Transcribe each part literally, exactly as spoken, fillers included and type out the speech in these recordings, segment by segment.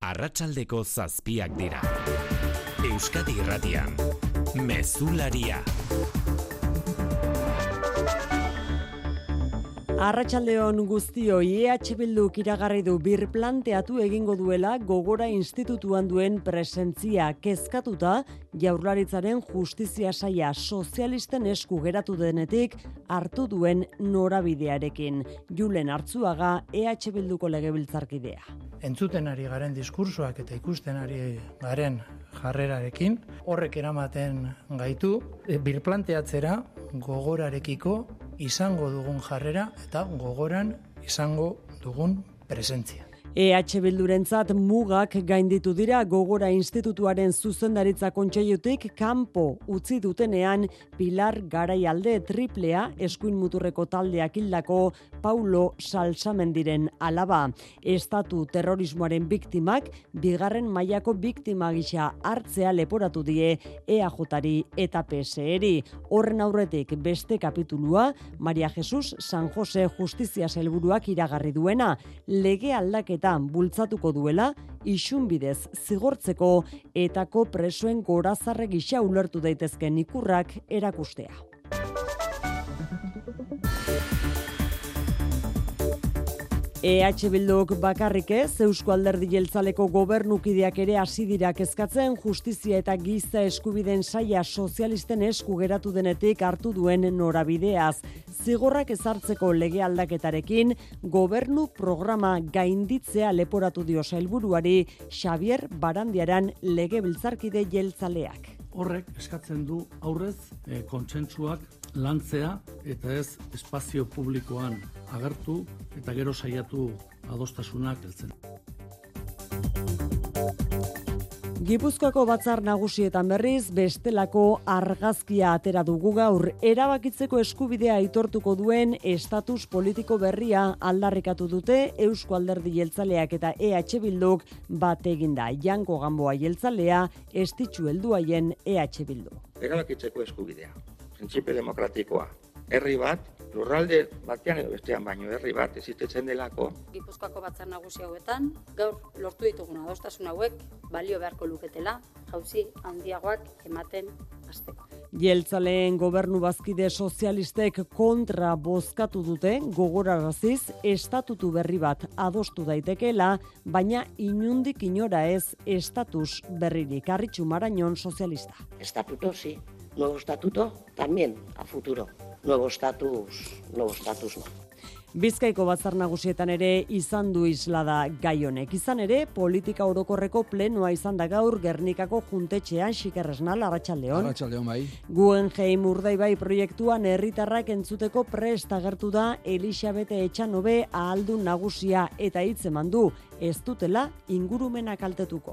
Arratsaldeko zazpiak dira. Euskadi Irratian, Mezularia. Arratsaldeon guztioi, E H Bilduk iragarri du birplanteatu egingo duela Gogora Institutuan duen presentzia. Kezkatuta, Jaurlaritzaren justizia saila sozialisten esku geratu denetik hartu duen norabidearekin. Julen Artzuaga, E H Bilduko legebiltzarkidea. Entzuten ari garen diskursoak eta ikusten ari garen jarrerarekin, horrek eramaten gaitu birplanteatzera Gogorarekiko izango dugun jarrera eta Gogoran izango dugun presentzia. E H Bildurentzat mugak gainditu dira Gogora Institutuaren zuzendaritza kontseilutik kanpo utzi dutenean Pilar Garaialde triplea eskuin muturreko taldeak hildako Paulo Salsamendiren alaba. Estatu terrorismoaren biktimak bigarren mailako biktima gisa hartzea leporatu die E A Jari eta P S E-ri. Horren aurretik beste kapitulua Maria Jesus San Jose Justizia Sailburuak iragarri duena, lege aldaketa bultzatuko duela, isun bidez zigortzeko etako presoen gorazarre gisa ulertu daitezken ikurrak erakustea. E H Bilduk bakarrik ez, Eusko Alderdi Jeltzaleko gobernukideak ere hasi dira kezkatzen justizia eta giza eskubideen saila sozialisten esku geratu denetik hartu duen norabideaz. Zigorrak ezartzeko lege aldaketarekin gobernu programa gainditzea leporatu dio sailburuari Xabier Barandiaran legebiltzarkide jeltzaleak. Horrek eskatzen du aurrez e, kontsentsuak lantzea eta ez espazio publikoan agertu eta gero saiatu adostasunak heltzen. Gipuzkoako batzar nagusietan berriz bestelako argazkia atera dugu gaur. Erabakitzeko eskubidea aitortuko duen estatus politiko berria aldarrikatu dute Eusko Alderdi Jeltzaleak eta E H Bilduk bat eginda. Janko Gamboa jeltzalea, estitxu helduaien E H Bildu. Erabakitzeko eskubidea, printzipio demokratikoa, herri bat, lurralde batean edo bestean baino herri bat existitzen delako. Gipuzkoako batzar nagusi hauetan, gaur lortu ditugun adostasun hauek balio beharko luketela, jauzi handiagoak ematen hasteko. Jeltzaleen gobernu bazkide sozialistek kontra bozkatu dute, gogoraraziz estatutu berri bat adostu daitekeela, baina inundik inora ez estatus berririk. Arritxu Marañon, sozialista. Estatuto sí, nuevo estatuto también a futuro. Nuevo estatus, nuevo estatus no. Bizkaiko batzar nagusietan ere izan du islada gai honek. Izan ere, politika orokorreko plenoa izan da gaur Gernikako juntetxean Xikerresnal, Arratsaldeon. Arratsaldeon bai. Guggenheim Urdaibai proiektuan herritarrak entzuteko prest agertu da Elisabete Etxanobe ahaldun nagusia eta hitzeman du ez dutela ingurumena kaltetuko.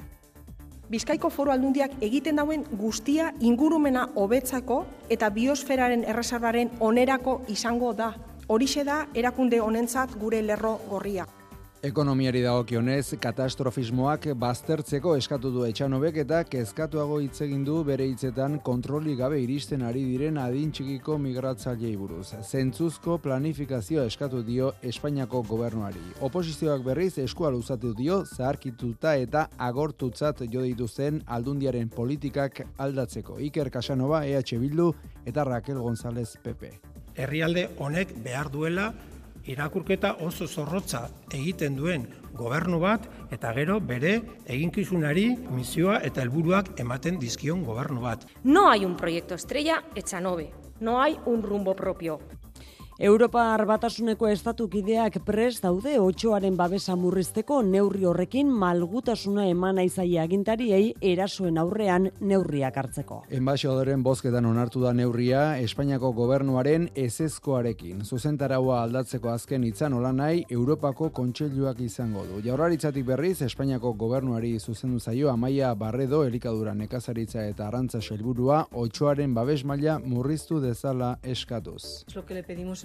Bizkaiko Foru Aldundiak egiten dauen guztia ingurumena hobetzako eta biosferaren erreserbaren onerako izango da. Horixe da erakunde honentzat gure lerro gorria. Ekonomiari dagokionez, katastrofismoak baztertzeko eskatu du Etxanobek eta kezkatuago hitz egin du bere hitzetan kontroli gabe iristen ari diren adin txikiko migratzaileei buruz. Zentzuzko planifikazioa eskatu dio Espainiako gobernuari. Oposizioak berriz eskua luzatu dio zaharkituta eta agortutzat jo dituzten Aldundiaren politikak aldatzeko. Iker Casanova, E H Bildu eta Raquel González P P. Herrialde honek behar duela irakurketa oso zorrotza egiten duen gobernu bat eta gero bere eginkizunari misioa eta helburuak ematen dizkion gobernu bat. No hay un proyecto estrella Etxanobe, no hay un rumbo propio. Europar Batasuneko estatukideak prest daude otsoaren babesa murrizteko neurri horrekin malgutasuna eman aizaia agintariei erasoen aurrean neurriak hartzeko. Enbaxadoren bozketan onartu da neurria Espainiako gobernuaren ezezkoarekin. Zuzentaraua aldatzeko azken hitza nolanahi Europako kontseiluak izango du. Jaurlaritzatik berriz Espainiako gobernuari zuzendu zaio Amaia Barredo elikadura nekazaritza eta arrantza sailburua otsoaren babes maila murriztu dezala eskatuz. Lo que le pedimos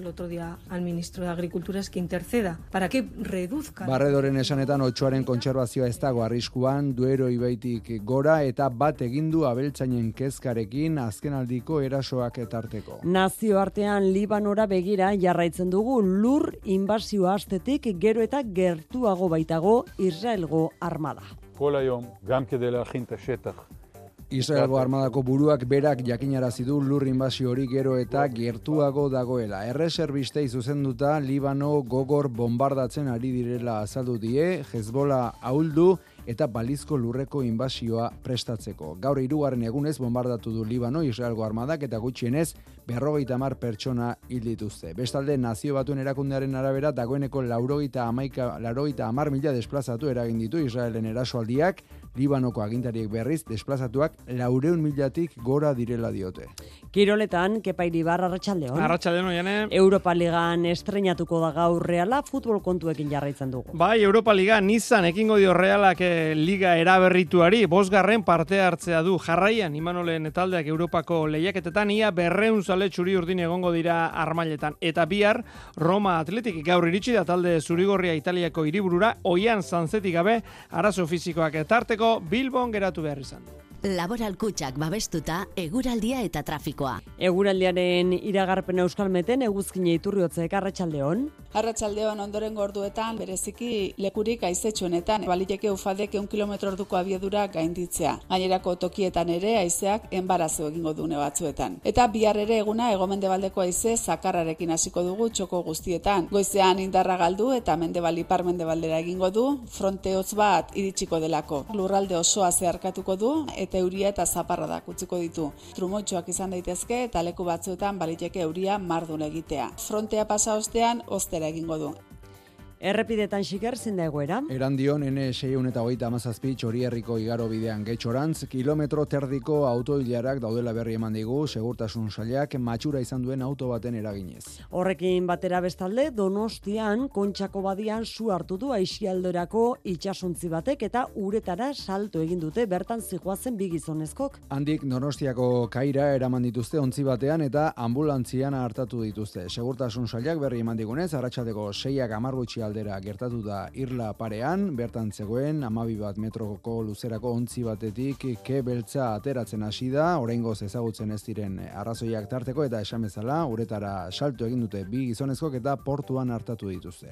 otro día al ministro de Agricultura es que interceda para que reduzca. Barredoren esanetan otsoaren kontserbazioa ez dago arriskuan, Duero ibaitik gora eta bat egindu abeltzainen kezkarekin azkenaldiko erasoak tarteko. Nazioartean Libanora begira jarraitzen dugu lur inbasioa astetik gero eta gertuago baitago Israelgo armada. כל היום, גם כדי להכין את השטח. Israelgo armadako buruak berak jakinarazi du lur inbasio hori gero eta gertuago dagoela. Erreserbistei zuzenduta Libano gogor bombardatzen ari direla azaldu die, Hezbollah ahuldu eta balizko lurreko inbasioa prestatzeko. Gaur hirugarren egunez bombardatu du Libano Israelgo armadak eta gutxienez berrogeita hamar pertsona hil dituzte. Bestalde Nazio Batuen erakundearen arabera dagoeneko laurogeita hamaika, laurogeita hamar mila desplazatu eragin ditu Israelen erasoaldiak, Libanoko agintariek berriz desplazatuak laureun milatik gora direla diote. Kiroletan, Kepa Iribar, arratsaldeon. Arratsaldeon, Jane. Europa Ligan estreinatuko da gaur Reala, futbol kontuekin jarraitzen dugu. Bai, Europa Liga Nizan ekingo dio Realak liga eraberrituari, bosgarren parte hartzea du. Jarraian, Imanolen taldeak Europako lehiaketetan ia berreun zale txuri urdin egongo dira armailetan. Eta bihar, Roma Atletik gaur iritsi da talde zurigorria Italiako hiriburura, oian zanzetik gabe, arazo fizikoak tarteko Bilbon geratu behar izan du. Laboral Kutxak babestuta eguraldia eta trafikoa. Eguraldiaren iragarpena Euskalmeten eguzkine iturriotzek arratsaldeon. Arratsaldeon ondoren gorduetan bereziki lekurik haizetsuenetan baliteke ufadek ehun kilometro orduko abiadura gainditzea. Gainerako tokietan ere haizeak enbarazo egingo dune batzuetan. Eta bihar ere eguna hegomendebaldeko haize zakarrarekin hasiko dugu txoko guztietan. Goizean indarra galdu eta mendebal ipar mendebaldera egingo du, fronte hotz bat iritsiko delako. Lurralde osoa zeharkatuko du eta euria eta zaparradak utziko ditu. Trumotxoak izan daitezke eta leku batzuetan baliteke euria mardun egitea. Frontea pasa ostean ostera egingo du. Errepidetan xiker zein da egoera? Erandion N seiehun eta hogeita hamazazpi Txorierriko igaro bidean getxorantz, kilometro terdiko autoilarak daudela berri eman digu, segurtasun sailak matxura izan duen auto baten eraginez. Horrekin batera bestalde, Donostian, Kontxako badian su hartu du Aixialdorako itsasontzi batek eta uretara salto egin dute bertan zihoazen bi gizonezkok. Handik Donostiako kaira eraman dituzte ontzi batean eta ambulantzian hartatu dituzte. Segurtasun sailak berri eman digunez, arratsaldeko seiak hamar gutxi aldera gertatu da Irla parean, bertan zegoen hamabi bat metroko luzerako ontzi batetik ke beltza ateratzen hasi da, oraingoz ezagutzen ez diren arrazoiak tarteko eta esan bezala uretara salto egin dute bi gizonezkok eta portuan hartatu dituzte.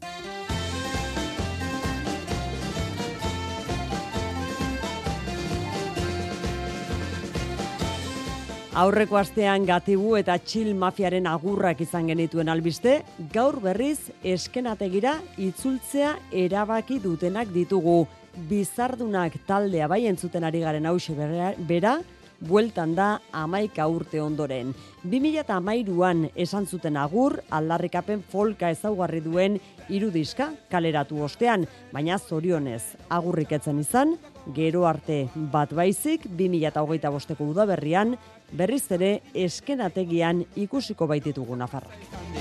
Aurreko astean Gatibu eta Txil mafiaren agurrak izan genituen albiste, gaur berriz eskenategira itzultzea erabaki dutenak ditugu. Bizardunak taldea bai entzuten ari garen hause bera, bueltan da hamaika urte ondoren. bi mila hamairuan esan zuten agur, aldarrikapen folka ezaugarri duen irudiska kaleratu ostean, baina zorionez agurrik etzen izan, gero arte bat baizik, bi mila hogeita bosteko udaberrian, berriz ere eskenategian ikusiko baititugu nafarrak.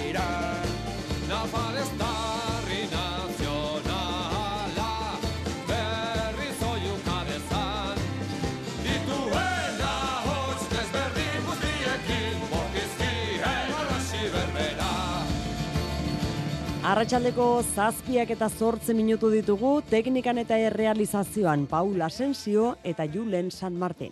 Arratsaldeko zazpiak eta zortze minutu ditugu, teknikan eta errealizazioan Paul Asensio eta Julen San Martin.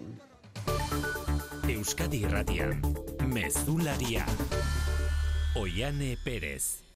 Euskadi Irratian, Mezularia. Oiane Perez.